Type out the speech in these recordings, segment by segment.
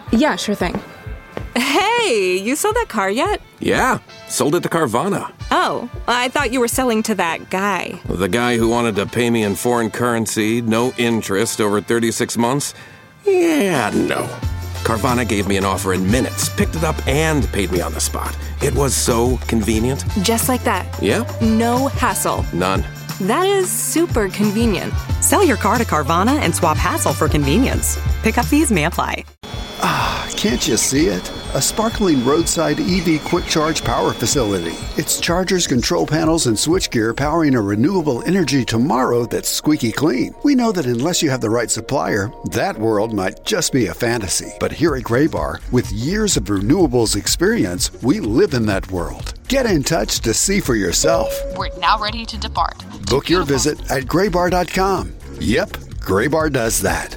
Yeah, sure thing. Hey, you sold that car yet? Yeah, sold it to Carvana. Oh, I thought you were selling to that guy. The guy who wanted to pay me in foreign currency, no interest, over 36 months? Yeah, no. Carvana gave me an offer in minutes, picked it up, and paid me on the spot. It was so convenient. Just like that. Yep. No hassle. None. That is super convenient. Sell your car to Carvana and swap hassle for convenience. Pickup fees may apply. Can't you see it? A sparkling roadside EV quick charge power facility. It's chargers, control panels, and switchgear powering a renewable energy tomorrow that's squeaky clean. We know that unless you have the right supplier, that world might just be a fantasy. But here at Graybar, with years of renewables experience, we live in that world. Get in touch to see for yourself. We're now ready to depart. Book your visit at graybar.com. Yep, Graybar does that.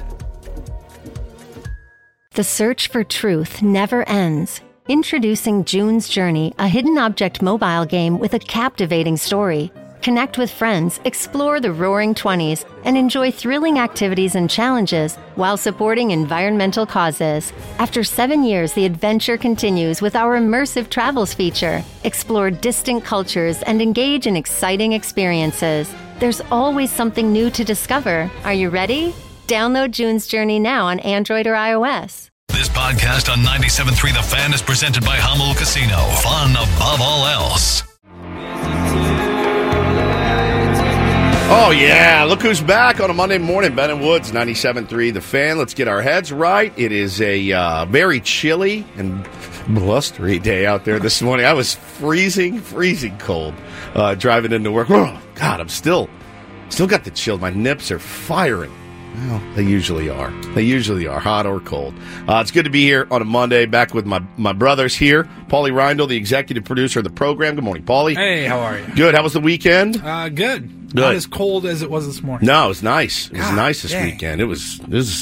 The search for truth never ends. Introducing June's Journey, a hidden object mobile game with a captivating story. Connect with friends, explore the Roaring 20s, and enjoy thrilling activities and challenges while supporting environmental causes. After 7 years, the adventure continues with our immersive travels feature. Explore distant cultures and engage in exciting experiences. There's always something new to discover. Are you ready? Download June's Journey now on Android or iOS. This podcast on 97.3 The Fan is presented by Hummel Casino. Fun above all else. Oh, yeah. Look who's back on a Monday morning. Ben and Woods, 97.3 The Fan. Let's get our heads right. It is a very chilly and blustery day out there this morning. I was freezing cold driving into work. Oh, God, I'm still got the chill. My nips are firing. Well, they usually are. Hot or cold. It's good to be here on a Monday, back with my brothers here. Paulie Reindl, the executive producer of the program. Good morning, Paulie. Hey, how are you? Good. How was the weekend? Good. Not as cold as it was this morning. No, it was nice. It was nice this weekend. It was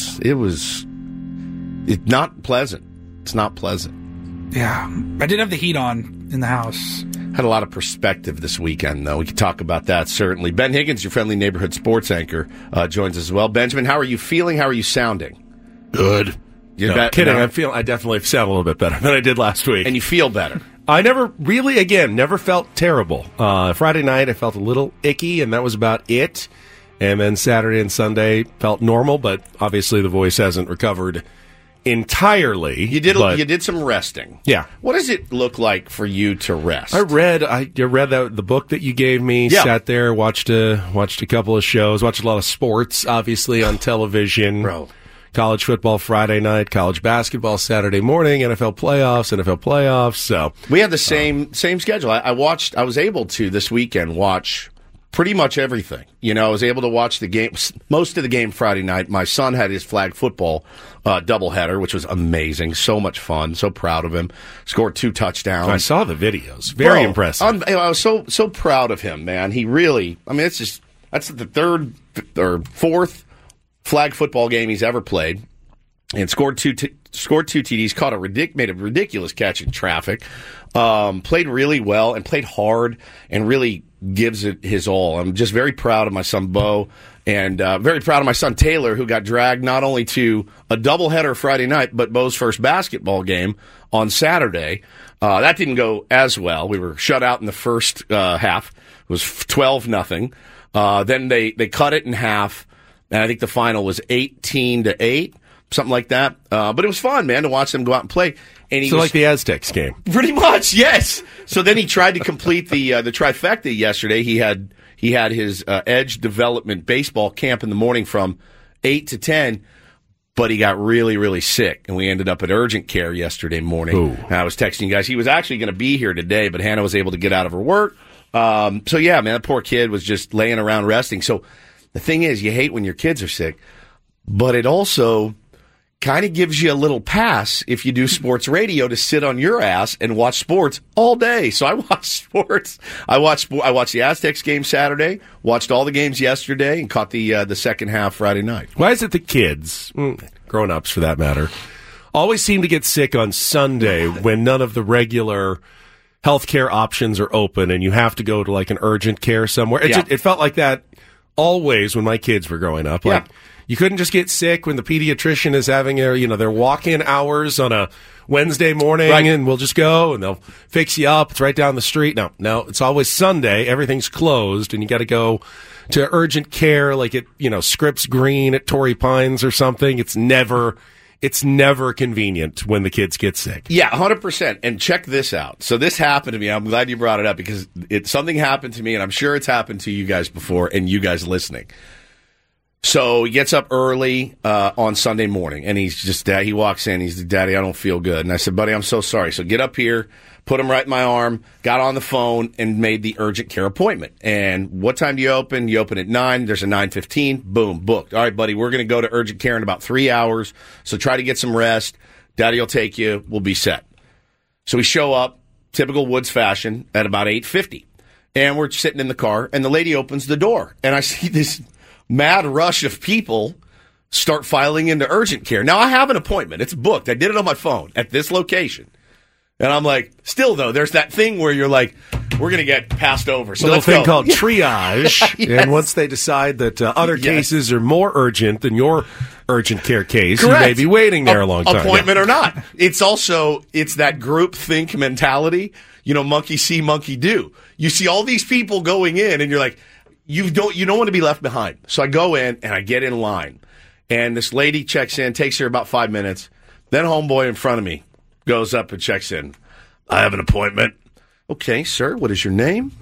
not pleasant. It's not pleasant. Yeah. I did have the heat on in the house. Had a lot of perspective this weekend, though. We could talk about that, certainly. Ben Higgins, your friendly neighborhood sports anchor, joins us as well. Benjamin, how are you feeling? How are you sounding? Good. Kidding. I definitely sound a little bit better than I did last week. And you feel better? I never felt terrible. Friday night, I felt a little icky, and that was about it. And then Saturday and Sunday felt normal, but obviously the voice hasn't recovered entirely. You did some resting. Yeah. What does it look like for you to rest? I read the book that you gave me. Yeah. Sat there, watched a couple of shows, watched a lot of sports, obviously on television. Bro. College football Friday night, college basketball Saturday morning, NFL playoffs. So we had the same schedule. I was able to this weekend watch pretty much everything. I was able to watch the game, most of the game Friday night. My son had his flag football doubleheader, which was amazing. So much fun. So proud of him. Scored 2 touchdowns. I saw the videos. Very impressive. I was so proud of him, man. He really, that's the third or fourth flag football game he's ever played, and scored two TDs, made a ridiculous catch in traffic, played really well and played hard and really gives it his all. I'm just very proud of my son Bo, and very proud of my son Taylor, who got dragged not only to a doubleheader Friday night, but Bo's first basketball game on Saturday. That didn't go as well. We were shut out in the first half. It was 12-0. Then they cut it in half. And I think the final was 18-8, something like that. But it was fun, man, to watch them go out and play. And like the Aztecs game. Pretty much, yes. So then he tried to complete the trifecta yesterday. He had his Edge Development baseball camp in the morning from 8 to 10, but he got really, really sick. And we ended up at urgent care yesterday morning. Ooh. And I was texting you guys. He was actually going to be here today, but Hannah was able to get out of her work. So, yeah, man, that poor kid was just laying around resting. So the thing is, you hate when your kids are sick, but it also kind of gives you a little pass if you do sports radio to sit on your ass and watch sports all day. So I watch sports. I watched the Aztecs game Saturday, watched all the games yesterday, and caught the second half Friday night. Why is it the kids, grown-ups for that matter, always seem to get sick on Sunday when none of the regular healthcare options are open and you have to go to like an urgent care somewhere? It felt like that always when my kids were growing up. Like, You couldn't just get sick when the pediatrician is having their walk-in hours on a Wednesday morning, right, and we'll just go and they'll fix you up. It's right down the street. No, it's always Sunday. Everything's closed, and you got to go to urgent care, like at Scripps Green at Torrey Pines or something. It's never convenient when the kids get sick. Yeah, 100%. And check this out. So this happened to me. I'm glad you brought it up because something happened to me, and I'm sure it's happened to you guys before, and you guys listening. So he gets up early on Sunday morning, and he walks in. He's like, Daddy, I don't feel good. And I said, buddy, I'm so sorry. So get up here, put him right in my arm, got on the phone, and made the urgent care appointment. And what time do you open? You open at 9. There's a 9:15. Boom, booked. All right, buddy, we're going to go to urgent care in about 3 hours, so try to get some rest. Daddy will take you. We'll be set. So we show up, typical Woods fashion, at about 8:50. And we're sitting in the car, and the lady opens the door, and I see this mad rush of people start filing into urgent care. Now, I have an appointment. It's booked. I did it on my phone at this location. And I'm like, still, though, there's that thing where you're like, we're going to get passed over. So little let's thing go. called triage. Yes. And once they decide that other cases are more urgent than your urgent care case, Correct. you may be waiting there a long time. Appointment or not. It's that group think mentality. Monkey see, monkey do. You see all these people going in, and you're like, you don't want to be left behind. So I go in, and I get in line. And this lady checks in, takes her about 5 minutes. Then homeboy in front of me goes up and checks in. I have an appointment. Okay, sir, what is your name?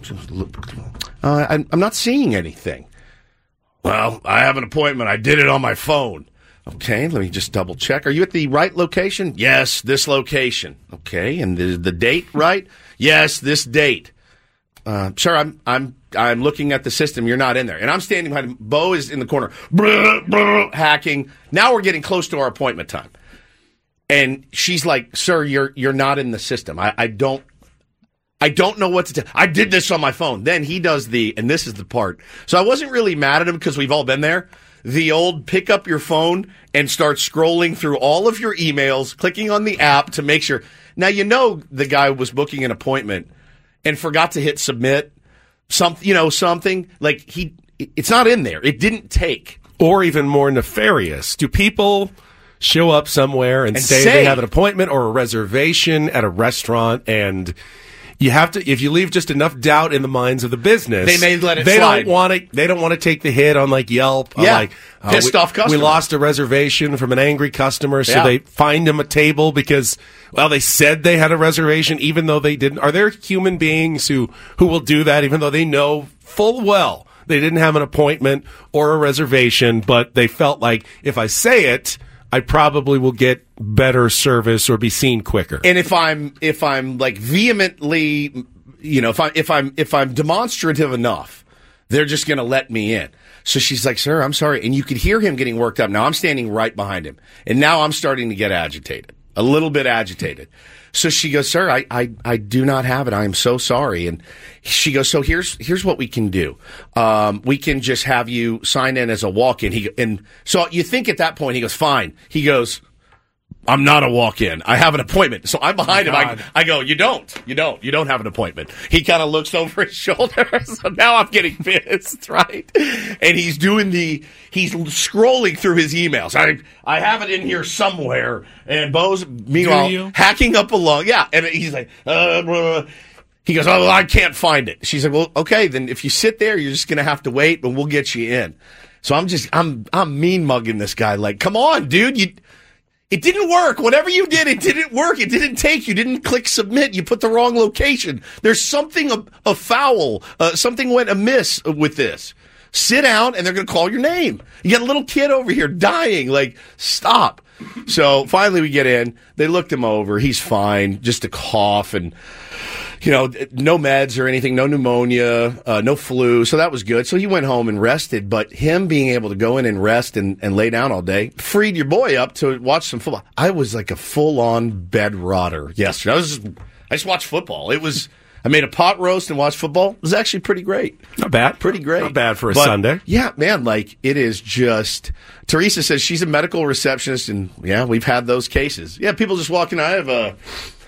I'm not seeing anything. Well, I have an appointment. I did it on my phone. Okay, let me just double check. Are you at the right location? Yes, this location. Okay, and the date right? Yes, this date. Sir, I'm looking at the system. You're not in there. And I'm standing behind him. Bo is in the corner, hacking. Now we're getting close to our appointment time. And she's like, sir, you're not in the system. I don't know what to tell. I did this on my phone. Then he does and this is the part. So I wasn't really mad at him because we've all been there. The old pick up your phone and start scrolling through all of your emails, clicking on the app to make sure. Now, the guy was booking an appointment and forgot to hit submit. Something like it's not in there. It didn't take. Or even more nefarious. Do people show up somewhere and say they have an appointment or a reservation at a restaurant, and you have to, if you leave just enough doubt in the minds of the business, they may let it slide. They don't want to take the hit on Yelp. Yeah. Pissed off customer. We lost a reservation from an angry customer, so they find him a table because, they said they had a reservation even though they didn't. Are there human beings who will do that even though they know full well they didn't have an appointment or a reservation, but they felt like if I say it, I probably will get better service or be seen quicker. And if I'm like vehemently, if I'm demonstrative enough, they're just going to let me in. So she's like, sir, I'm sorry. And you could hear him getting worked up. Now I'm standing right behind him. And now I'm starting to get agitated, a little bit agitated. So she goes, sir, I do not have it. I am so sorry. And she goes, so here's what we can do. We can just have you sign in as a walk-in. And so you think at that point, he goes, fine. He goes, I'm not a walk-in. I have an appointment. So I'm behind him. I go, you don't have an appointment. He kind of looks over his shoulder. So now I'm getting pissed, right? And he's scrolling through his emails. I have it in here somewhere. And Bo's, meanwhile, hacking up along. Yeah. And he's like, he goes, oh, I can't find it. She's like, well, okay, then if you sit there, you're just going to have to wait, but we'll get you in. So I'm mean mugging this guy. Like, come on, dude. It didn't work. Whatever you did, it didn't work. It didn't take. You didn't click submit. You put the wrong location. There's something afoul. Something went amiss with this. Sit down, and they're going to call your name. You got a little kid over here dying. Like, stop. So finally we get in. They looked him over. He's fine. Just a cough and, no meds or anything, no pneumonia, no flu. So that was good. So he went home and rested. But him being able to go in and rest and lay down all day freed your boy up to watch some football. I was like a full-on bed rotter yesterday. I just watched football. I made a pot roast and watched football. It was actually pretty great. Not bad. Pretty great. Not bad for a Sunday. Yeah, man, it is just... Teresa says she's a medical receptionist, and, yeah, we've had those cases. Yeah, people just walking, I have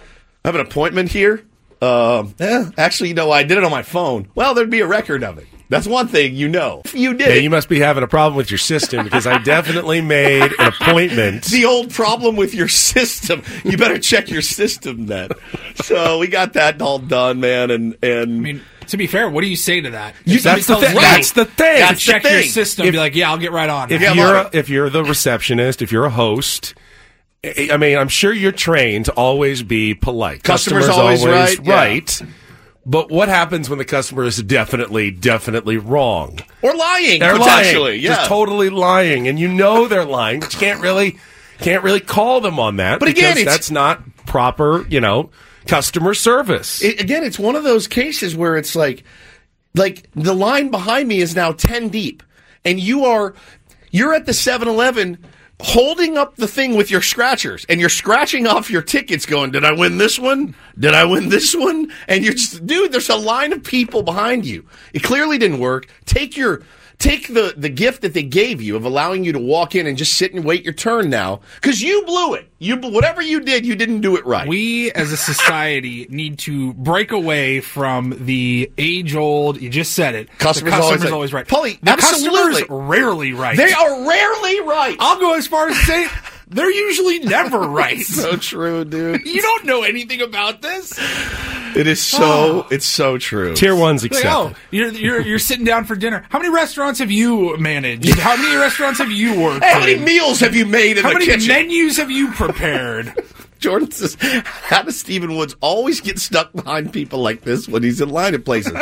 an appointment here. Actually, I did it on my phone. Well, there'd be a record of it. That's one thing you know. You did Yeah, it. you must be having a problem with your system because I definitely made an appointment. The old problem with your system. You better check your system then. So we got that all done, man. And I mean, to be fair, what do you say to that? That's the thing. That's the thing. To check your system, be like, yeah, I'll get right on. If you're the receptionist, if you're a host, I mean, I'm sure you're trained to always be polite. Customers always right. Right. But what happens when the customer is definitely wrong? Or lying, they're potentially. Lying, just totally lying, and you know they're lying, but you can't really call them on that. But again, that's not proper, customer service. It's one of those cases where it's like the line behind me is now 10 deep, and you're at the 7-Eleven holding up the thing with your scratchers, and you're scratching off your tickets going, did I win this one? Did I win this one? And you're just, dude, there's a line of people behind you. It clearly didn't work. Take the gift that they gave you of allowing you to walk in and just sit and wait your turn now, because you blew it. Whatever you did, you didn't do it right. We, as a society, need to break away from the age-old, you just said it, Customer's always right. Paulie, the absolutely. Customer's rarely right. They are rarely right. I'll go as far as to say they're usually never right. So true, dude. You don't know anything about this. It is so. It's so true. Tier 1's accepted. You're sitting down for dinner. How many restaurants have you managed? How many restaurants have you worked? How many meals have you made in the kitchen? How many menus have you prepared? Jordan says, how does Stephen Woods always get stuck behind people like this when he's in line at places?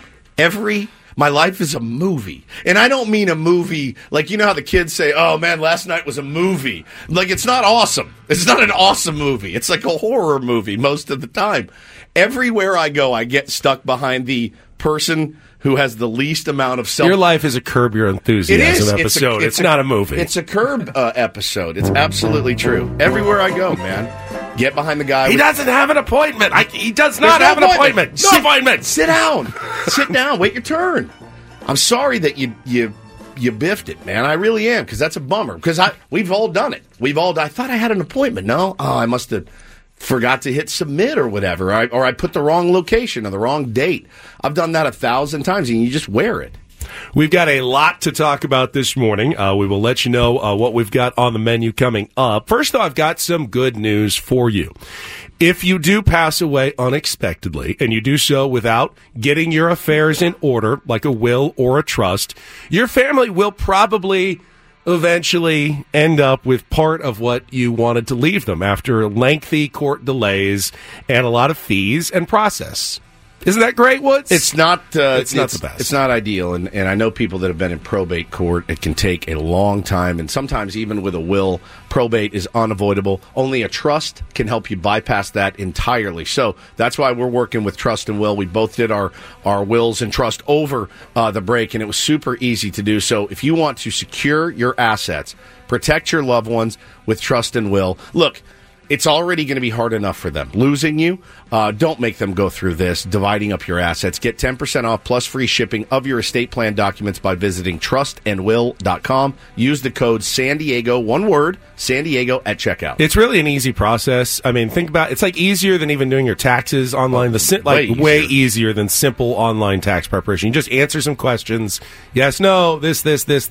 My life is a movie. And I don't mean a movie like, you know how the kids say, oh man, last night was a movie. Like, it's not awesome. It's not an awesome movie. It's like a horror movie most of the time. Everywhere I go, I get stuck behind the person who has the least amount of self. Your life is a Curb Your Enthusiasm episode. It's not a movie. It's a Curb episode. It's absolutely true. Everywhere I go, man. Get behind the guy. He doesn't have an appointment. He does not have an appointment. No appointment. Sit down. Sit down. Wait your turn. I'm sorry that you biffed it, man. I really am, because that's a bummer. Because we've all done it. I thought I had an appointment. No? Oh, I must have forgot to hit submit or whatever. Or I put the wrong location or the wrong date. I've done that 1,000 times, and you just wear it. We've got a lot to talk about this morning. We will let you know what we've got on the menu coming up. First, though, I've got some good news for you. If you do pass away unexpectedly, and you do so without getting your affairs in order, like a will or a trust, your family will probably eventually end up with part of what you wanted to leave them after lengthy court delays and a lot of fees and process. Isn't that great, Woods? It's not. It's not the best. It's not ideal, and I know people that have been in probate court. It can take a long time, and sometimes even with a will, probate is unavoidable. Only a trust can help you bypass that entirely. So that's why we're working with Trust and Will. We both did our wills and trust over the break, and it was super easy to do. So if you want to secure your assets, protect your loved ones with Trust and Will, look. It's already going to be hard enough for them. Losing you, don't make them go through this, dividing up your assets. Get 10% off plus free shipping of your estate plan documents by visiting trustandwill.com. Use the code San Diego, one word, San Diego, at checkout. It's really an easy process. I mean, think about it's like easier than even doing your taxes online. Way easier than simple online tax preparation. You just answer some questions. Yes, no, this.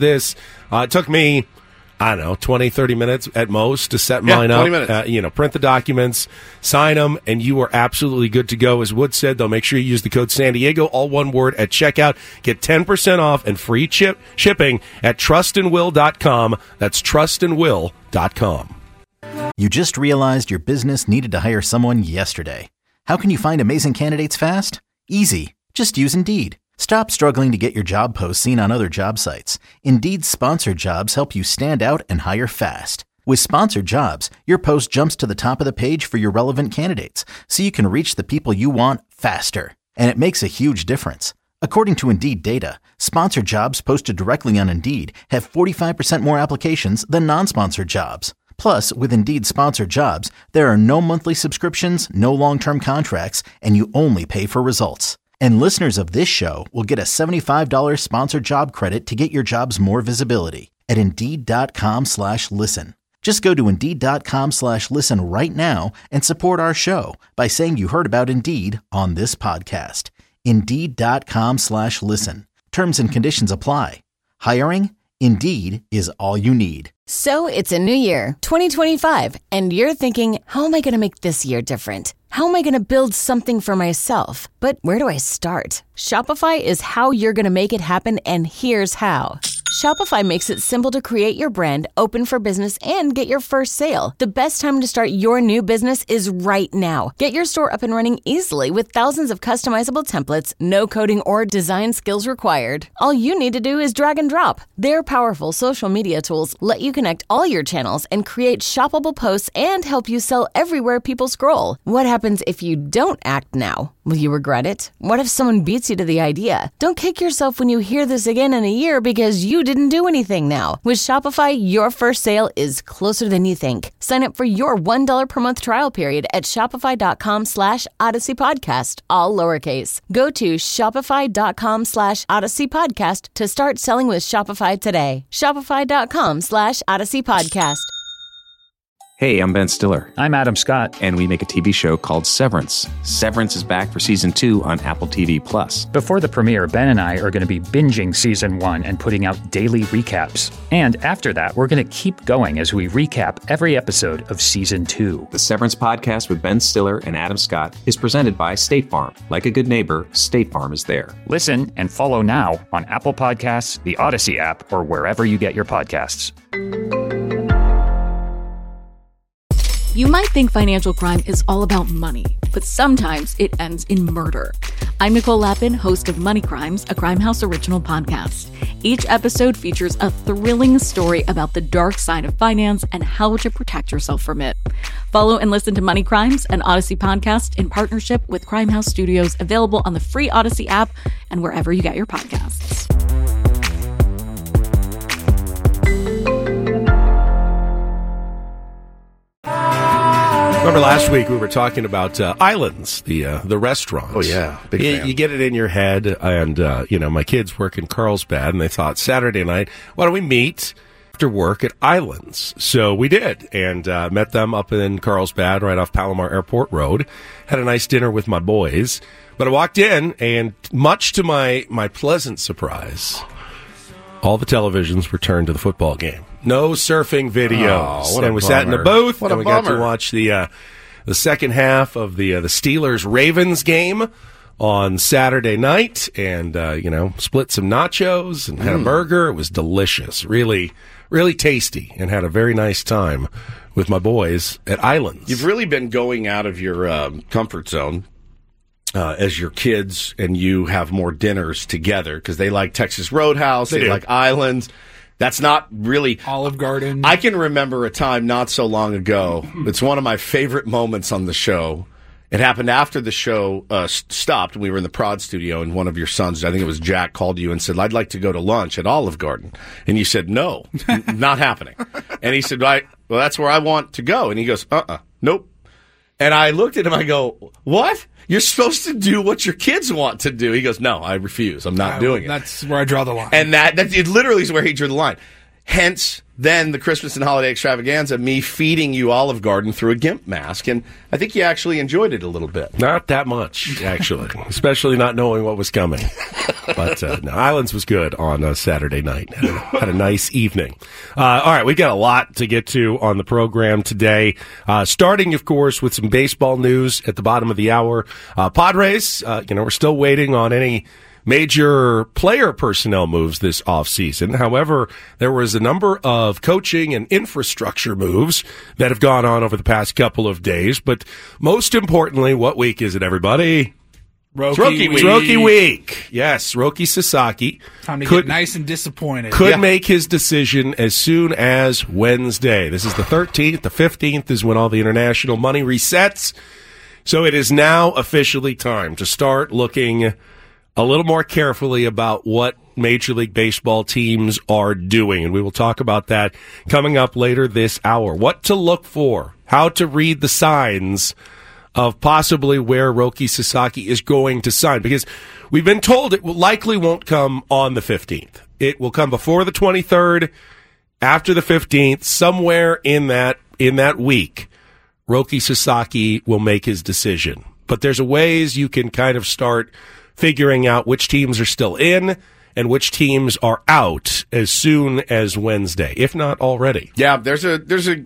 It took me, I don't know, 20, 30 minutes at most to set mine up. 20 minutes. Print the documents, sign them, and you are absolutely good to go. As Wood said, they'll make sure you use the code San Diego, all one word, at checkout. Get 10% off and free shipping at trustandwill.com. That's trustandwill.com. You just realized your business needed to hire someone yesterday. How can you find amazing candidates fast? Easy. Just use Indeed. Stop struggling to get your job posts seen on other job sites. Indeed's sponsored jobs help you stand out and hire fast. With sponsored jobs, your post jumps to the top of the page for your relevant candidates, so you can reach the people you want faster. And it makes a huge difference. According to Indeed data, sponsored jobs posted directly on Indeed have 45% more applications than non-sponsored jobs. Plus, with Indeed sponsored jobs, there are no monthly subscriptions, no long-term contracts, and you only pay for results. And listeners of this show will get a $75 sponsored job credit to get your jobs more visibility at Indeed.com/listen. Just go to Indeed.com/listen right now and support our show by saying you heard about Indeed on this podcast. Indeed.com/listen. Terms and conditions apply. Hiring? Indeed is all you need. So it's a new year, 2025, and you're thinking, how am I going to make this year different? How am I going to build something for myself? But where do I start? Shopify is how you're going to make it happen, and here's how. Shopify makes it simple to create your brand, open for business, and get your first sale. The best time to start your new business is right now. Get your store up and running easily with thousands of customizable templates, no coding or design skills required. All you need to do is drag and drop. Their powerful social media tools let you connect all your channels and create shoppable posts and help you sell everywhere people scroll. What happens if you don't act now? Will you regret it? What if someone beats you to the idea? Don't kick yourself when you hear this again in a year because you didn't do anything now. With Shopify, your first sale is closer than you think. Sign up for your $1 per month trial period at shopify.com/Odyssey Podcast, all lowercase. Go to shopify.com/Odyssey Podcast to start selling with Shopify today. Shopify.com/Odyssey Podcast. Hey, I'm Ben Stiller. I'm Adam Scott. And we make a TV show called Severance. Severance is back for Season 2 on Apple TV+. Before the premiere, Ben and I are going to be binging Season 1 and putting out daily recaps. And after that, we're going to keep going as we recap every episode of Season 2. The Severance podcast with Ben Stiller and Adam Scott is presented by State Farm. Like a good neighbor, State Farm is there. Listen and follow now on Apple Podcasts, the Odyssey app, or wherever you get your podcasts. You might think financial crime is all about money, but sometimes it ends in murder. I'm Nicole Lappin, host of Money Crimes, a Crime House original podcast. Each episode features a thrilling story about the dark side of finance and how to protect yourself from it. Follow and listen to Money Crimes, an Odyssey podcast in partnership with Crime House Studios, available on the free Odyssey app and wherever you get your podcasts. Remember last week we were talking about Islands, the restaurant. Oh, yeah. Big fan. You get it in your head, and, my kids work in Carlsbad, and they thought Saturday night, why don't we meet after work at Islands? So we did, and met them up in Carlsbad, right off Palomar Airport Road. Had a nice dinner with my boys. But I walked in, and much to my pleasant surprise, all the televisions were turned to the football game. No surfing videos. Oh, and we sat in the booth, and we got to bummer. watch the second half of the Steelers-Ravens game on Saturday night, and split some nachos and had a burger. It was delicious, really, really tasty, and had a very nice time with my boys at Islands. You've really been going out of your comfort zone as your kids and you have more dinners together because they like Texas Roadhouse, they like Islands. That's not really Olive Garden. I can remember a time not so long ago. It's one of my favorite moments on the show. It happened after the show stopped. We were in the prod studio, and one of your sons, I think it was Jack, called you and said, I'd like to go to lunch at Olive Garden. And you said, no, not happening. And he said, well, that's where I want to go. And he goes, nope. And I looked at him, I go, what? You're supposed to do what your kids want to do. He goes, no, I refuse. I'm not doing it. That's where I draw the line. And that it literally is where he drew the line. Hence, then the Christmas and holiday extravaganza, me feeding you Olive Garden through a GIMP mask. And I think you actually enjoyed it a little bit. Not that much, actually, especially not knowing what was coming. But no, Islands was good on Saturday night. Had a nice evening. All right, we got a lot to get to on the program today. Starting, of course, with some baseball news at the bottom of the hour. Padres, we're still waiting on any major player personnel moves this offseason. However, there was a number of coaching and infrastructure moves that have gone on over the past couple of days. But most importantly, what week is it, everybody? Rookie week. Rookie week. Yes, Roki Sasaki. Time to get nice and disappointed. Could make his decision as soon as Wednesday. This is the 13th. The 15th is when all the international money resets. So it is now officially time to start looking a little more carefully about what Major League Baseball teams are doing. And we will talk about that coming up later this hour. What to look for, how to read the signs of possibly where Roki Sasaki is going to sign. Because we've been told it likely won't come on the 15th. It will come before the 23rd, after the 15th, somewhere in that week, Roki Sasaki will make his decision. But there's a ways you can kind of start figuring out which teams are still in and which teams are out as soon as Wednesday, if not already. Yeah, there's a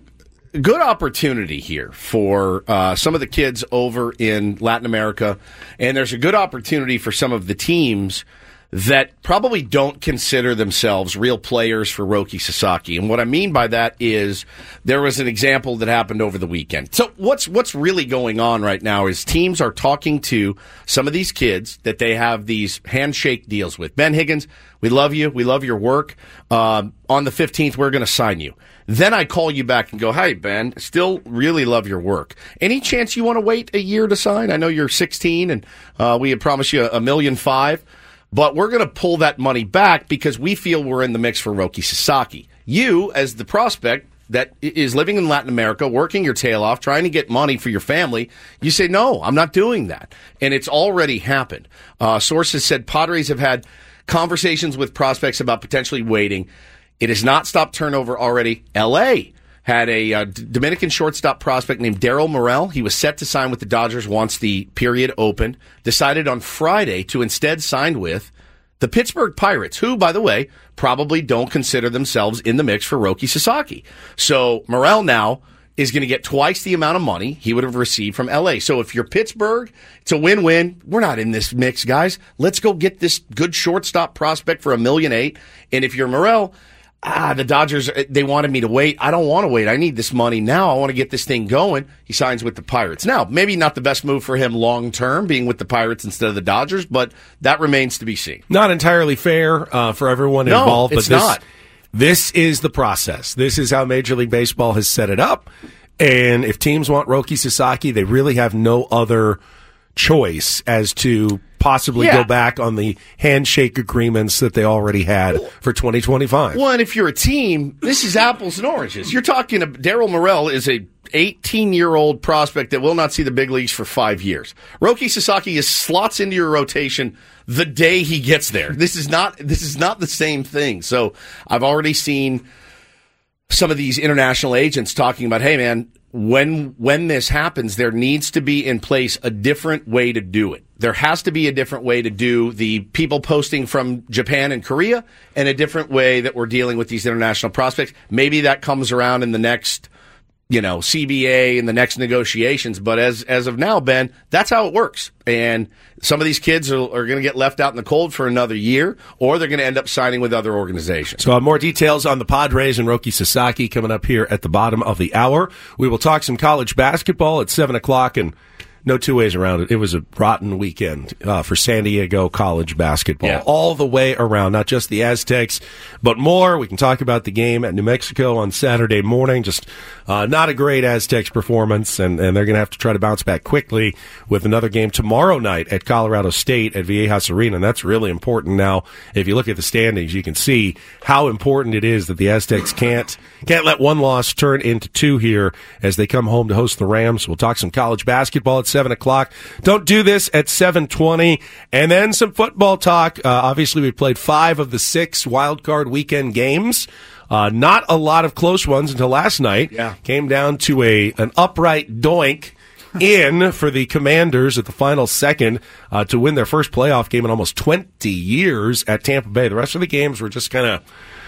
good opportunity here for some of the kids over in Latin America, and there's a good opportunity for some of the teams that probably don't consider themselves real players for Roki Sasaki. And what I mean by that is there was an example that happened over the weekend. So what's really going on right now is teams are talking to some of these kids that they have these handshake deals with. Ben Higgins, we love you. We love your work. On the 15th, we're going to sign you. Then I call you back and go, hey, Ben, still really love your work. Any chance you want to wait a year to sign? I know you're 16 and we had promised you $1.5 million. But we're going to pull that money back because we feel we're in the mix for Roki Sasaki. You, as the prospect that is living in Latin America, working your tail off, trying to get money for your family, you say, no, I'm not doing that. And it's already happened. Sources said Padres have had conversations with prospects about potentially waiting. It has not stopped turnover already. L.A. had a Dominican shortstop prospect named Darryl Morel. He was set to sign with the Dodgers once the period opened. Decided on Friday to instead sign with the Pittsburgh Pirates, who, by the way, probably don't consider themselves in the mix for Roki Sasaki. So Morel now is going to get twice the amount of money he would have received from L.A. So if you're Pittsburgh, it's a win-win. We're not in this mix, guys. Let's go get this good shortstop prospect for $1.8 million. And if you're Morel, the Dodgers, they wanted me to wait. I don't want to wait. I need this money now. I want to get this thing going. He signs with the Pirates. Now, maybe not the best move for him long term, being with the Pirates instead of the Dodgers, but that remains to be seen. Not entirely fair for everyone involved. No, it's but not. This is the process. This is how Major League Baseball has set it up. And if teams want Roki Sasaki, they really have no other choice as to possibly go back on the handshake agreements that they already had for 2025. Well, and if you're a team, this is apples and oranges. You're talking to Darryl Morel is a 18-year-old prospect that will not see the big leagues for 5 years. Roki Sasaki slots into your rotation the day he gets there. This is not the same thing. So I've already seen some of these international agents talking about, hey, man, when this happens, there needs to be in place a different way to do it. There has to be a different way to do the people posting from Japan and Korea and a different way that we're dealing with these international prospects. Maybe that comes around in the next, CBA and the next negotiations. But as of now, Ben, that's how it works. And some of these kids are going to get left out in the cold for another year, or they're going to end up signing with other organizations. So more details on the Padres and Roki Sasaki coming up here at the bottom of the hour. We will talk some college basketball at 7 o'clock, and no two ways around it. It was a rotten weekend for San Diego college basketball. All the way around, not just the Aztecs, but more. We can talk about the game at New Mexico on Saturday morning. Just not a great Aztecs performance, and they're going to have to try to bounce back quickly with another game tomorrow night at Colorado State at Viejas Arena, and that's really important now. If you look at the standings, you can see how important it is that the Aztecs can't let one loss turn into two here as they come home to host the Rams. We'll talk some college basketball at 7 o'clock. Don't do this at 7:20. And then some football talk. Obviously, we played 5 of the 6 wild card weekend games. Not a lot of close ones until last night. Came down to an upright doink in for the Commanders at the final second to win their first playoff game in almost 20 years at Tampa Bay. The rest of the games were just kind of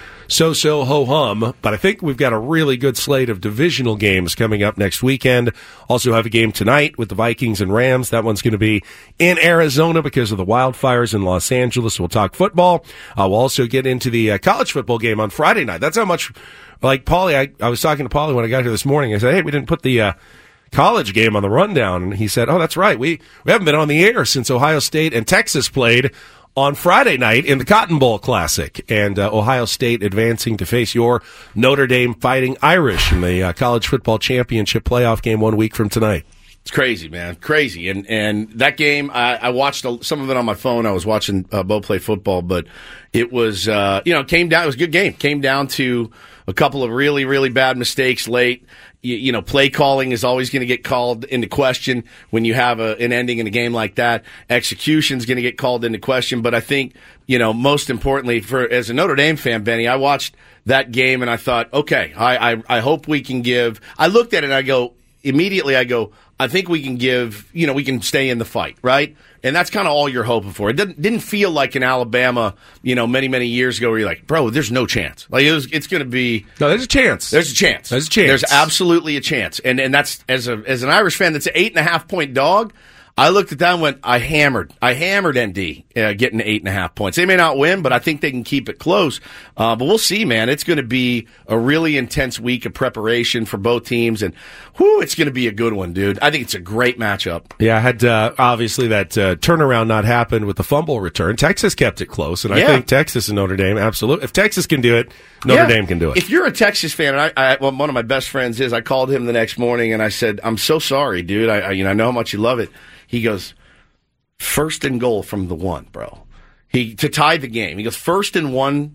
so-so ho-hum, but I think we've got a really good slate of divisional games coming up next weekend. Also have a game tonight with the Vikings and Rams. That one's going to be in Arizona because of the wildfires in Los Angeles. We'll talk football. We'll also get into the college football game on Friday night. That's how much, like Paulie, I was talking to Paulie when I got here this morning. I said, hey, we didn't put the college game on the rundown. And he said, oh, that's right. We haven't been on the air since Ohio State and Texas played on Friday night in the Cotton Bowl Classic, and Ohio State advancing to face your Notre Dame Fighting Irish in the college football championship playoff game 1 week from tonight. It's crazy, man. Crazy. And that game, I watched some of it on my phone. I was watching Bo play football, but it was, came down, it was a good game. Came down to a couple of really, really bad mistakes late. Play calling is always going to get called into question when you have an ending in a game like that. Execution is going to get called into question. But I think, most importantly, as a Notre Dame fan, Benny, I watched that game and I thought, okay, I hope we can give. I looked at it and I go, immediately I go, I think we can we can stay in the fight, right? And that's kind of all you're hoping for. It didn't feel like in Alabama, many, many years ago where you're like, bro, there's no chance. Like it's going to be. No, there's a chance. There's a chance. There's a chance. There's absolutely a chance. And that's, as an Irish fan, that's an 8.5 point dog. I looked at that and went, I hammered ND getting 8.5 points. They may not win, but I think they can keep it close. But we'll see, man. It's going to be a really intense week of preparation for both teams, and it's going to be a good one, dude. I think it's a great matchup. Yeah, I had obviously that turnaround not happened with the fumble return. Texas kept it close, and I think Texas and Notre Dame, absolutely. If Texas can do it, Notre Dame can do it. If you're a Texas fan, and one of my best friends is, I called him the next morning and I said, I'm so sorry, dude. I know how much you love it. He goes, 1st and goal from the 1, bro. To tie the game. He goes, 1st and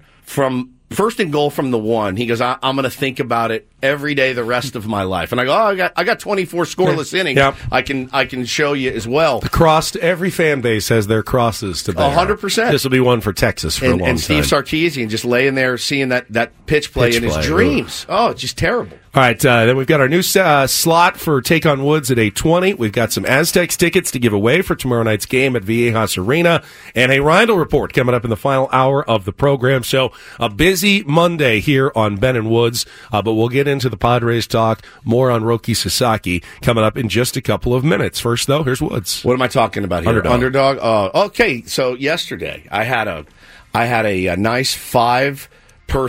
goal from the 1. He goes, I'm going to think about it every day the rest of my life. And I go, I got 24 scoreless innings. Yep. I can show you as well. Every fan base has their crosses to bear. 100%. This will be one for Texas for a long time. And Steve Sarkisian just laying there seeing that pitch play in his dreams. Oh, it's just terrible. All right, then we've got our new slot for Take on Woods at 8:20. We've got some Aztecs tickets to give away for tomorrow night's game at Viejas Arena, and a Reindl report coming up in the final hour of the program. So a busy Monday here on Ben and Woods, but we'll get into the Padres talk, more on Roki Sasaki coming up in just a couple of minutes. First, though, here's Woods. What am I talking about here? Underdog? Okay, so yesterday I had a nice 5 people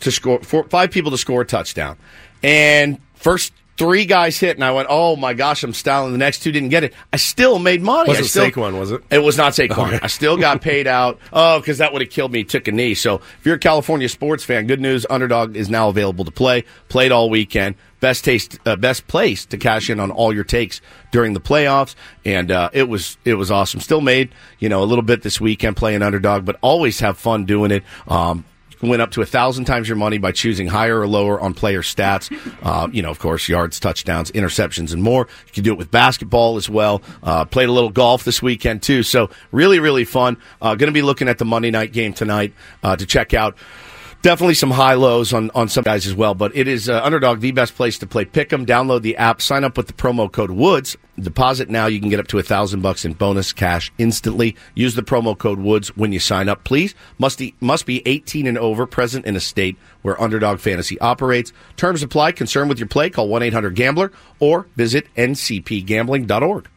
to score a touchdown. And first 3 guys hit, and I went, oh my gosh, I'm styling. The next 2 didn't get it. I still made money. Was it Saquon, was it? It was not Saquon. Okay. I still got paid out. Oh, because that would have killed me. Took a knee. So if you're a California sports fan, good news, Underdog is now available to play. Played all weekend. Best place to cash in on all your takes during the playoffs, and it was awesome. Still made a little bit this weekend playing Underdog, but always have fun doing it. Win up to 1,000 times your money by choosing higher or lower on player stats. Of course, yards, touchdowns, interceptions, and more. You can do it with basketball as well. Played a little golf this weekend, too. So really, really fun. Going to be looking at the Monday night game tonight to check out. Definitely some high lows on some guys as well, but it is Underdog, the best place to play Pick'em. Download the app, sign up with the promo code WOODS. Deposit now. You can get up to $1,000 in bonus cash instantly. Use the promo code WOODS when you sign up, please. Must be 18 and over, present in a state where Underdog Fantasy operates. Terms apply. Concern with your play? Call 1-800-GAMBLER or visit ncpgambling.org.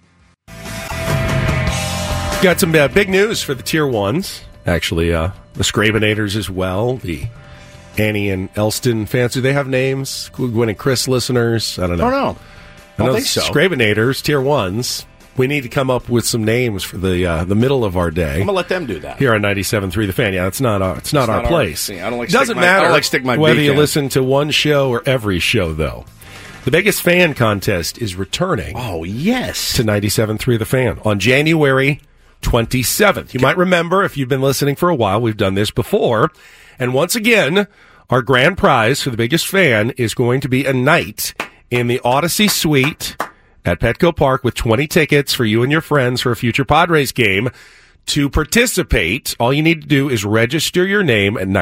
Got some big news for the Tier 1s. Actually, the Scrabenators as well. The Annie and Elston fans. Do they have names? Gwen and Chris listeners? I don't know. I don't think so. Scrabenators, Tier 1s. We need to come up with some names for the middle of our day. I'm going to let them do that. Here on 97.3 The Fan. Yeah, it's not our place. I don't like Doesn't matter whether you in. listen to one show or every show, though. The biggest fan contest is returning. Oh, yes. To 97.3 The Fan on January 27th. You might remember, if you've been listening for a while, we've done this before. And once again, our grand prize for the biggest fan is going to be a night in the Odyssey Suite at Petco Park with 20 tickets for you and your friends for a future Padres game. To participate, all you need to do is register your name at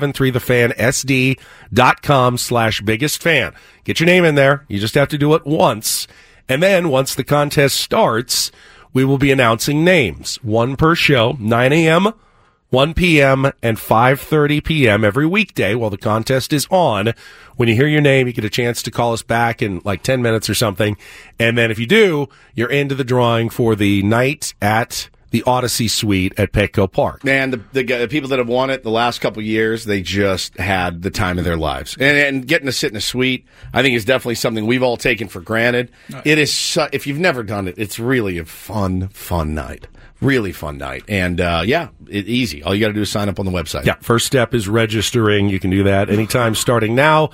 973thefansd.com/biggest-fan. Get your name in there. You just have to do it once. And then once the contest starts, we will be announcing names, one per show, 9 a.m., 1 p.m., and 5:30 p.m. every weekday while the contest is on. When you hear your name, you get a chance to call us back in like 10 minutes or something. And then if you do, you're into the drawing for the night at the Odyssey Suite at Petco Park. Man, the people that have won it the last couple of years, they just had the time of their lives. And getting to sit in a suite, I think, is definitely something we've all taken for granted. Right. It is, if you've never done it, it's really a fun night. Really fun night. And, easy. All you got to do is sign up on the website. Yeah, first step is registering. You can do that anytime starting now.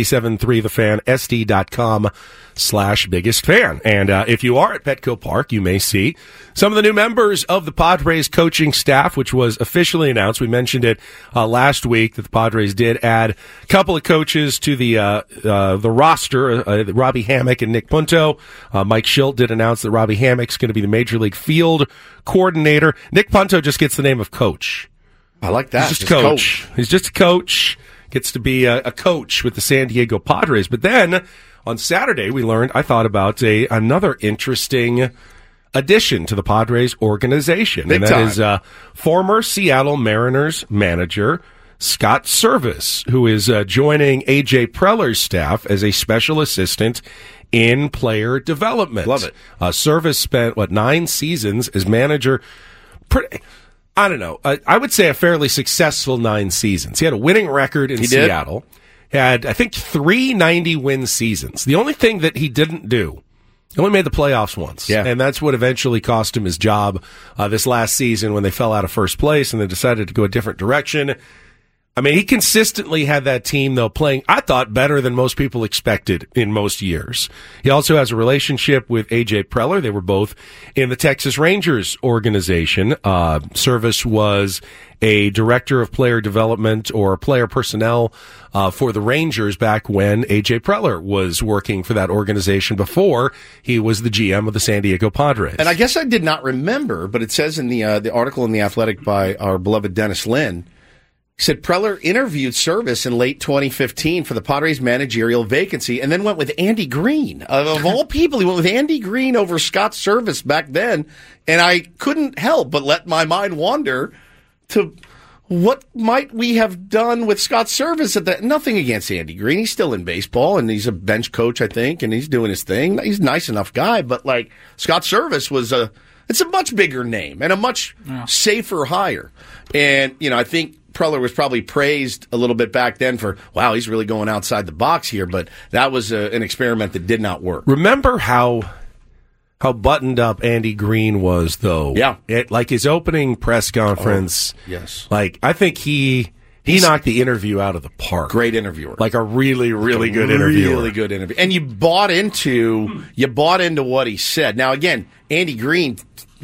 97.3thefan, And if you are at Petco Park, you may see some of the new members of the Padres coaching staff, which was officially announced. We mentioned it last week that the Padres did add a couple of coaches to the roster, Robbie Hammock and Nick Punto. Mike Schilt did announce that Robbie Hammock's going to be the Major League Field coordinator. Nick Punto just gets the name of coach. I like that. He's just a coach. He's just a coach. Gets to be a coach with the San Diego Padres. But then On Saturday, we learned, I thought about another interesting addition to the Padres organization. Big and that time. is former Seattle Mariners manager Scott Servais, who is joining A.J. Preller's staff as a special assistant in player development. Love it. Servais spent, 9 seasons as manager. I don't know. I would say a fairly successful 9 seasons. He had a winning record in Seattle. Had, I think, 3 90-win seasons. The only thing that he didn't do, he only made the playoffs once. Yeah. And that's what eventually cost him his job this last season when they fell out of first place and they decided to go a different direction. I mean, he consistently had that team, though, playing, I thought, better than most people expected in most years. He also has a relationship with A.J. Preller. They were both in the Texas Rangers organization. Servais was a director of player development or player personnel for the Rangers back when A.J. Preller was working for that organization before he was the GM of the San Diego Padres. And I guess I did not remember, but it says in the article in The Athletic by our beloved Dennis Lynn, he said Preller interviewed Servais in late 2015 for the Padres managerial vacancy and then went with Andy Green. Of all people, he went with Andy Green over Scott Servais back then, and I couldn't help but let my mind wander to what might we have done with Scott Servais at that. Nothing against Andy Green. He's still in baseball, and he's a bench coach, I think, and he's doing his thing. He's a nice enough guy, but like Scott Servais it's a much bigger name and a much safer hire. And, I think Preller was probably praised a little bit back then for, wow, he's really going outside the box here, but that was an experiment that did not work. Remember how buttoned up Andy Green was, though? Yeah. Like his opening press conference. Oh, yes. Like, I think he knocked the interview out of the park. Great interviewer. Like a really, really good interviewer. Really good interview. And you bought into what he said. Now, again, Andy Green,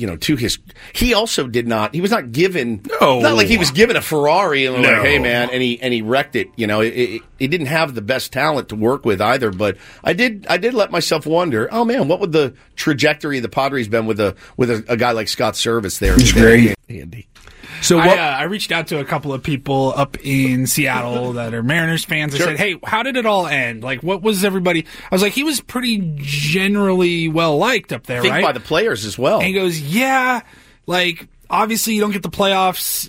he also he was not given, not like he was given a Ferrari and like, hey man, and he wrecked it. He didn't have the best talent to work with either, but I did let myself wonder, oh man, what would the trajectory of the Padres been with a guy like Scott Servais there? He's great. Andy. So I reached out to a couple of people up in Seattle that are Mariners fans. I said, hey, how did it all end? Like, what was everybody? I was like, he was pretty generally well-liked up there, right? By the players as well. And he goes, yeah, like, obviously you don't get the playoffs,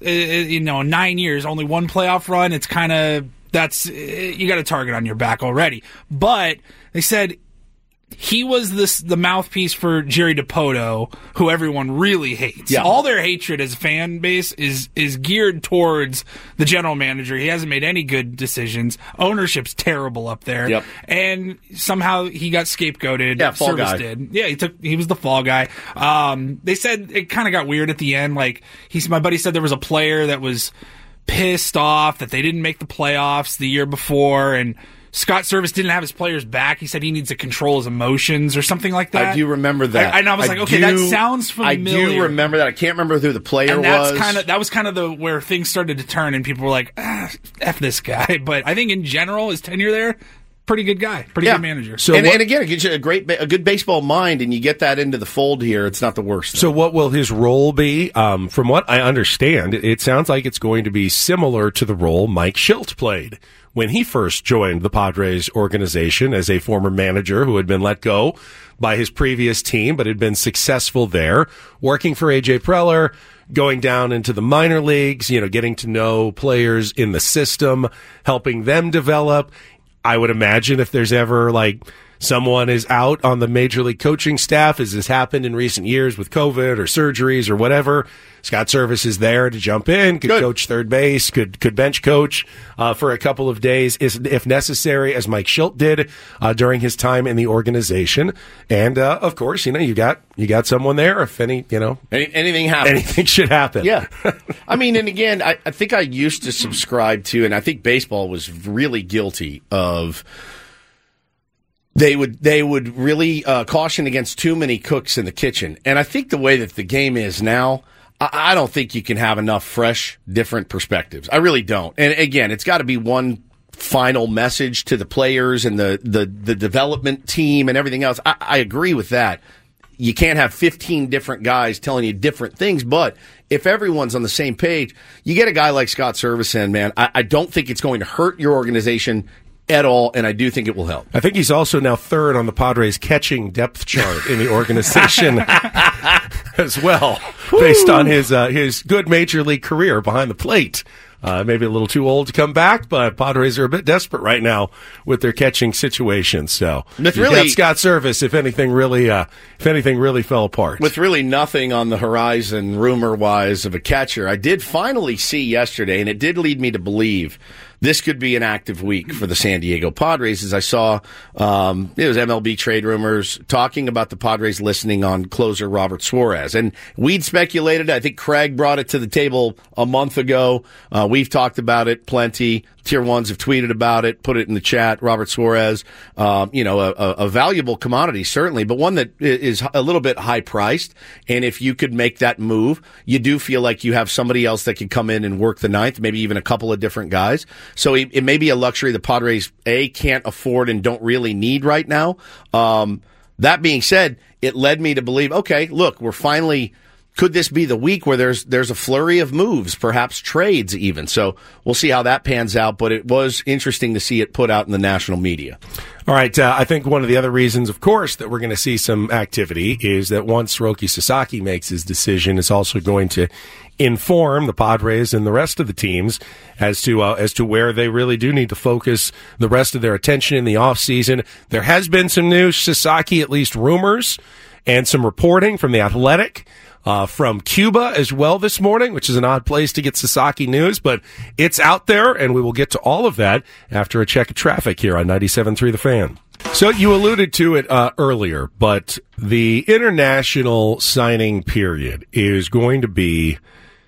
9 years, only one playoff run. It's kind of, you got a target on your back already. But they said he was the mouthpiece for Jerry Dipoto, who everyone really hates. Yeah. All their hatred as a fan base is geared towards the general manager. He hasn't made any good decisions. Ownership's terrible up there. Yep. And somehow he got scapegoated. Yeah, fall Servais guy. did. Yeah, he was the fall guy. They said it kind of got weird at the end. Like my buddy said there was a player that was pissed off that they didn't make the playoffs the year before, and Scott Servais didn't have his players back. He said he needs to control his emotions or something like that. I do remember that. And I was like, okay, that sounds familiar. I do remember that. I can't remember who the player was. That was kind of where things started to turn, and people were like, F this guy. But I think in general, his tenure there, pretty good guy, pretty good manager. So and again, it gives you a good baseball mind, and you get that into the fold here. It's not the worst thing. So what will his role be? From what I understand, it sounds like it's going to be similar to the role Mike Shildt played when he first joined the Padres organization as a former manager who had been let go by his previous team, but had been successful there, working for A.J. Preller, going down into the minor leagues, getting to know players in the system, helping them develop. I would imagine if there's ever someone is out on the major league coaching staff, as has happened in recent years with COVID or surgeries or whatever, Scott Servais is there to jump in, could coach third base, could bench coach for a couple of days if necessary, as Mike Shildt did during his time in the organization. And of course, you got someone there if anything happens, anything should happen. Yeah, I mean, and again, I think I used to subscribe to, and I think baseball was really guilty of. They would really caution against too many cooks in the kitchen. And I think the way that the game is now, I don't think you can have enough fresh, different perspectives. I really don't. And again, it's got to be one final message to the players and the development team and everything else. I agree with that. You can't have 15 different guys telling you different things, but if everyone's on the same page, you get a guy like Scott Servais in, man, I don't think it's going to hurt your organization at all, and I do think it will help. I think he's also now third on the Padres catching depth chart in the organization as well, based on his good major league career behind the plate. Maybe a little too old to come back, but Padres are a bit desperate right now with their catching situation. So you've got Scott Service, if anything really fell apart. With really nothing on the horizon, rumor-wise, of a catcher, I did finally see yesterday, and it did lead me to believe this could be an active week for the San Diego Padres, as I saw it was MLB trade rumors talking about the Padres listening on closer Robert Suarez. And we'd speculated, I think Craig brought it to the table a month ago. We've talked about it plenty. Tier 1s have tweeted about it, put it in the chat. Robert Suarez, a valuable commodity, certainly, but one that is a little bit high-priced. And if you could make that move, you do feel like you have somebody else that could come in and work the ninth, maybe even a couple of different guys. So it may be a luxury the Padres, can't afford and don't really need right now. That being said, it led me to believe, okay, look, we're finally... Could this be the week where there's a flurry of moves, perhaps trades even? So we'll see how that pans out, but it was interesting to see it put out in the national media. All right, I think one of the other reasons, of course, that we're going to see some activity is that once Roki Sasaki makes his decision, it's also going to inform the Padres and the rest of the teams as to where they really do need to focus the rest of their attention in the offseason. There has been some news, Sasaki, at least rumors, and some reporting from The Athletic. From Cuba as well this morning, which is an odd place to get Sasaki news, but it's out there, and we will get to all of that after a check of traffic here on 97.3 The Fan. So you alluded to it earlier, but the international signing period is going to be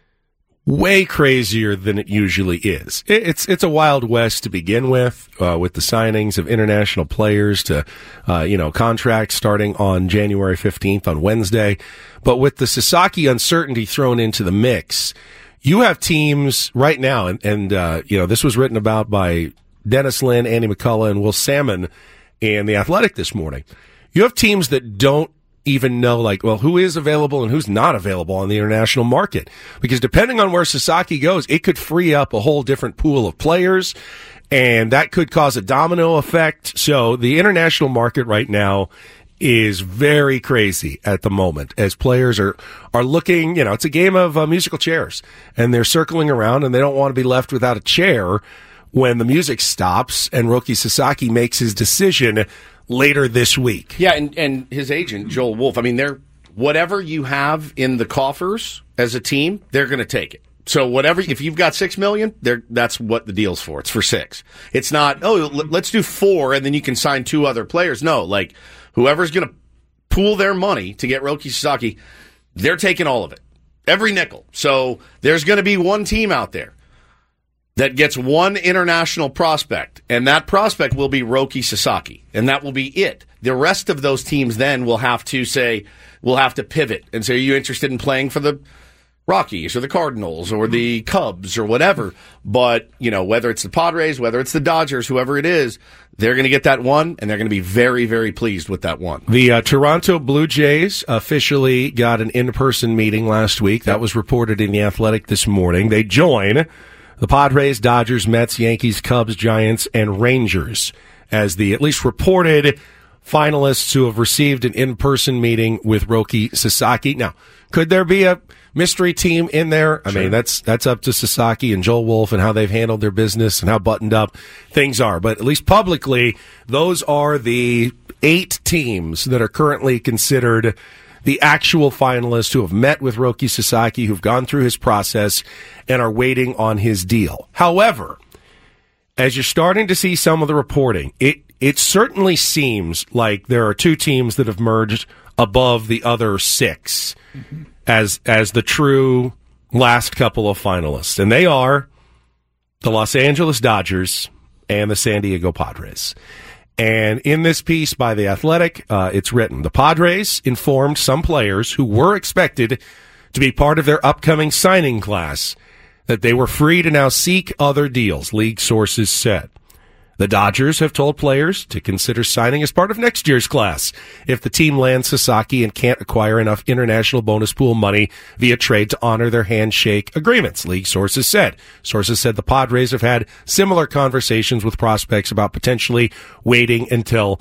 way crazier than it usually is. It's a Wild West to begin with the signings of international players to, contracts starting on January 15th on Wednesday. But with the Sasaki uncertainty thrown into the mix, you have teams right now, and this was written about by Dennis Lin, Andy McCullough, and Will Salmon in The Athletic this morning. You have teams that don't even know, who is available and who's not available on the international market. Because depending on where Sasaki goes, it could free up a whole different pool of players, and that could cause a domino effect. So the international market right now is very crazy at the moment as players are looking, it's a game of musical chairs, and they're circling around, and they don't want to be left without a chair when the music stops and Roki Sasaki makes his decision later this week. Yeah, and his agent, Joel Wolf, whatever you have in the coffers as a team, they're going to take it. So if you've got $6 million, that's what the deal's for. It's for 6. It's not, let's do 4 and then you can sign 2 other players. No, whoever's going to pool their money to get Roki Sasaki, they're taking all of it. Every nickel. So there's going to be one team out there that gets one international prospect, and that prospect will be Roki Sasaki, and that will be it. The rest of those teams then will have to pivot and say, are you interested in playing for the Rockies or the Cardinals or the Cubs or whatever? But, whether it's the Padres, whether it's the Dodgers, whoever it is, they're going to get that one, and they're going to be very, very pleased with that one. The Toronto Blue Jays officially got an in-person meeting last week. That was reported in The Athletic this morning. They join the Padres, Dodgers, Mets, Yankees, Cubs, Giants, and Rangers as the at least reported finalists who have received an in-person meeting with Roki Sasaki. Now, could there be a mystery team in there? I mean, that's up to Sasaki and Joel Wolf and how they've handled their business and how buttoned up things are. But at least publicly, those are the 8 teams that are currently considered the actual finalists who have met with Roki Sasaki, who've gone through his process and are waiting on his deal. However, as you're starting to see some of the reporting, it certainly seems like there are 2 teams that have merged above the other 6 as the true last couple of finalists. And they are the Los Angeles Dodgers and the San Diego Padres. And in this piece by The Athletic, it's written, the Padres informed some players who were expected to be part of their upcoming signing class that they were free to now seek other deals, league sources said. The Dodgers have told players to consider signing as part of next year's class if the team lands Sasaki and can't acquire enough international bonus pool money via trade to honor their handshake agreements, league sources said. Sources said the Padres have had similar conversations with prospects about potentially waiting until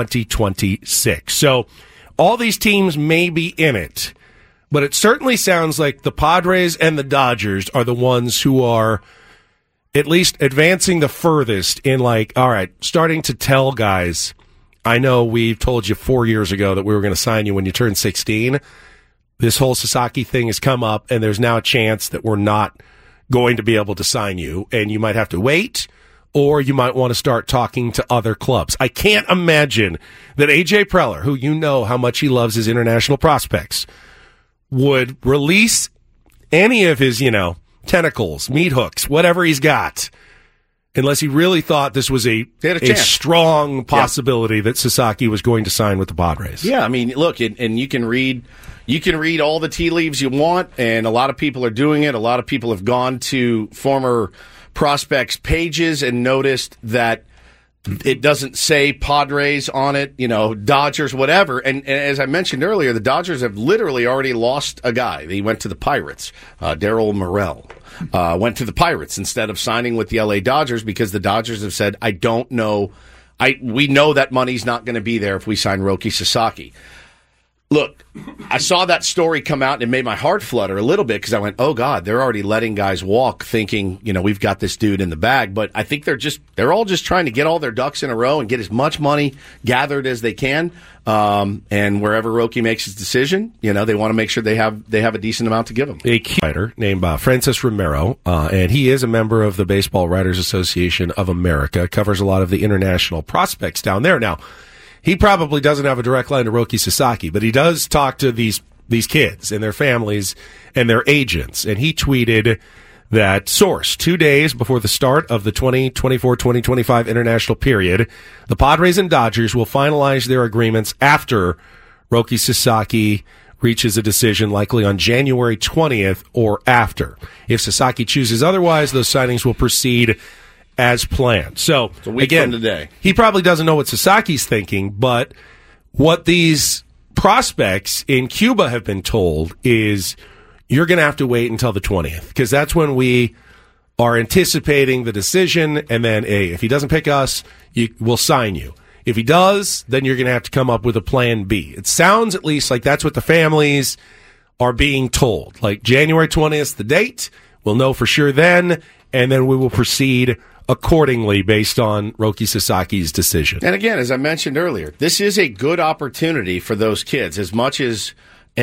2026. So all these teams may be in it, but it certainly sounds like the Padres and the Dodgers are the ones who are at least advancing the furthest in like, all right, starting to tell guys, I know we've told you 4 years ago that we were going to sign you when you turn 16. This whole Sasaki thing has come up, and there's now a chance that we're not going to be able to sign you, and you might have to wait, or you might want to start talking to other clubs. I can't imagine that A.J. Preller, who you know how much he loves his international prospects, would release any of his, tentacles, meat hooks, whatever he's got, unless he really thought this was a strong possibility that Sasaki was going to sign with the Padres. Yeah, I mean, look, and you can read all the tea leaves you want, and a lot of people are doing it. A lot of people have gone to former prospects' pages and noticed that it doesn't say Padres on it, Dodgers, whatever. And as I mentioned earlier, the Dodgers have literally already lost a guy. They went to the Pirates. Darryl Morel went to the Pirates instead of signing with the LA Dodgers because the Dodgers have said, I don't know. We know that money's not going to be there if we sign Roki Sasaki. Look, I saw that story come out and it made my heart flutter a little bit because I went, oh, God, they're already letting guys walk thinking, we've got this dude in the bag. But I think they're all just trying to get all their ducks in a row and get as much money gathered as they can. And wherever Roki makes his decision, they want to make sure they have a decent amount to give him. A writer named Francis Romero, and he is a member of the Baseball Writers Association of America, covers a lot of the international prospects down there. Now, he probably doesn't have a direct line to Roki Sasaki, but he does talk to these kids and their families and their agents. And he tweeted that, source, 2 days before the start of the 2024-2025 international period, the Padres and Dodgers will finalize their agreements after Roki Sasaki reaches a decision likely on January 20th or after. If Sasaki chooses otherwise, those signings will proceed as planned. So, it's a week again, from today. He probably doesn't know what Sasaki's thinking, but what these prospects in Cuba have been told is you're going to have to wait until the 20th because that's when we are anticipating the decision, and then, if he doesn't pick us, we'll sign you. If he does, then you're going to have to come up with a plan B. It sounds at least like that's what the families are being told. Like January 20th, the date. We'll know for sure then, and then we will proceed accordingly based on Roki Sasaki's decision. And again, as I mentioned earlier, this is a good opportunity for those kids. As much as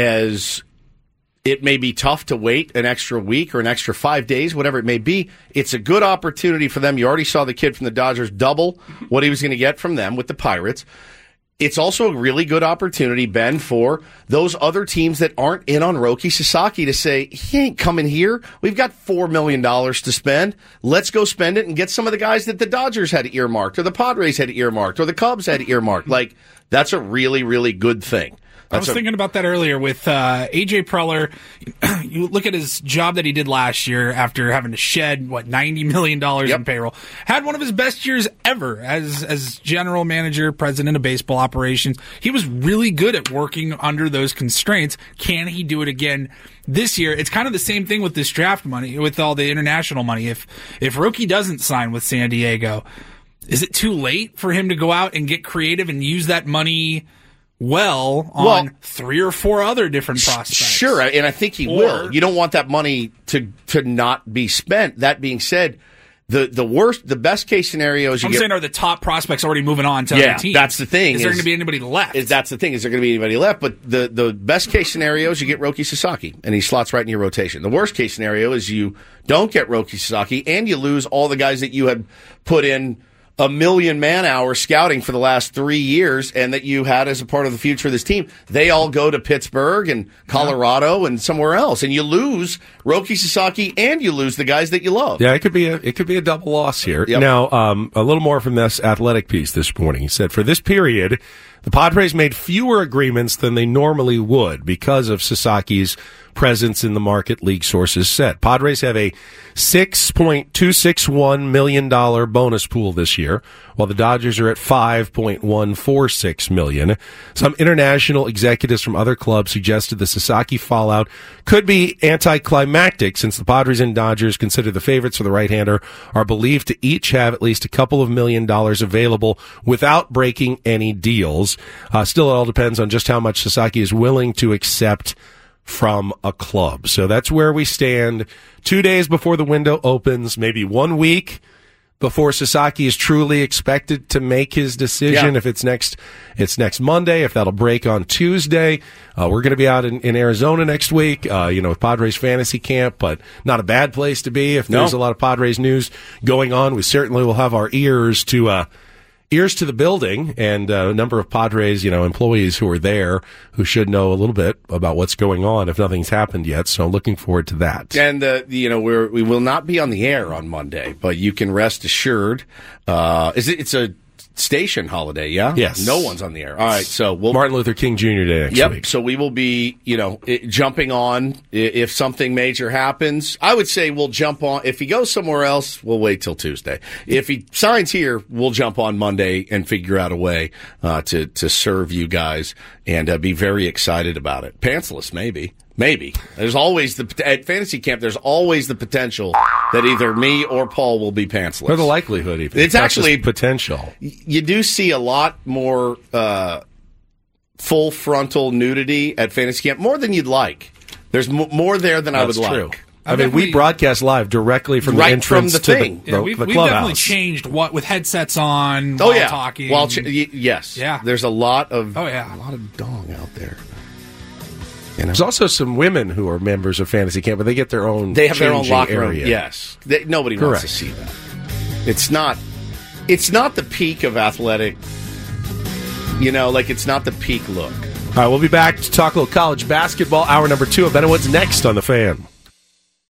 it may be tough to wait an extra week or an extra 5 days, whatever it may be, it's a good opportunity for them. You already saw the kid from the Dodgers double what he was going to get from them with the Pirates. It's also a really good opportunity, Ben, for those other teams that aren't in on Roki Sasaki to say, he ain't coming here. We've got $4 million to spend. Let's go spend it and get some of the guys that the Dodgers had I the Padres had earmarked, or the Cubs had earmarked. Like, that's a really, really good thing. I was thinking about that earlier with A.J. Preller. You look at his job that he did last year after having to shed, $90 million in payroll. Had one of his best years ever as general manager, president of baseball operations. He was really good at working under those constraints. Can he do it again this year? It's kind of the same thing with this draft money, with all the international money. If Roki doesn't sign with San Diego, is it too late for him to go out and get creative and use that money on 3 or 4 other different prospects? Sure, and I think he will. You don't want that money to not be spent. That being said, the best case scenario is saying are the top prospects already moving on to other teams? That's the thing. Is there going to be anybody left? That's the thing. Is there going to be anybody left? But the best case scenario is you get Roki Sasaki, and he slots right in your rotation. The worst case scenario is you don't get Roki Sasaki, and you lose all the guys that you had put in a million man-hours scouting for the last 3 years and that you had as a part of the future of this team. They all go to Pittsburgh and Colorado and somewhere else, and you lose Roki Sasaki and you lose the guys that you love. Yeah, it could be a double loss here. Yep. Now, a little more from this Athletic piece this morning. He said, for this period, The Padres made fewer agreements than they normally would because of Sasaki's presence in the market, league sources said. Padres have a $6.261 million bonus pool this year, while the Dodgers are at $5.146 million. Some international executives from other clubs suggested the Sasaki fallout could be anticlimactic since the Padres and Dodgers, considered the favorites for the right-hander, are believed to each have at least a couple of $1 million available without breaking any deals. Still, it all depends on just how much Sasaki is willing to accept from a club. So that's where we stand 2 days before the window opens, maybe 1 week before Sasaki is truly expected to make his decision. Yeah. If it's next Monday, if that'll break on Tuesday. We're going to be out in Arizona next week, with Padres fantasy camp, but not a bad place to be if there's a lot of Padres news going on. We certainly will have our ears to the building, and a number of Padres, employees who are there who should know a little bit about what's going on if nothing's happened yet. So looking forward to that. And we will not be on the air on Monday, but you can rest assured. It's a station holiday, yeah? Yes. No one's on the air. All right, so Martin Luther King Jr. Day next week. So we will be, jumping on if something major happens. I would say we'll jump on. If he goes somewhere else, we'll wait till Tuesday. If he signs here, we'll jump on Monday and figure out a way to serve you guys and be very excited about it. Pantsless, maybe. Maybe. There's always at fantasy camp, there's always the potential that either me or Paul will be pantsless. Or the likelihood, even. It's actually potential. You do see a lot more full frontal nudity at fantasy camp, more than you'd like. There's more there than I would true. like. I mean, we broadcast live directly from the entrance from the to thing. the we've clubhouse. definitely changed with headsets on while talking. Yes. Yeah. There's a lot of a lot of dong out there. There's also some women who are members of fantasy camp, but they get their own. They have their own changing locker room. area. Yes, nobody wants to see that. It's not the peak of athletic. It's not the peak look. All right, we'll be back to talk a little college basketball. Hour number 2 of Benowitz next on The Fan.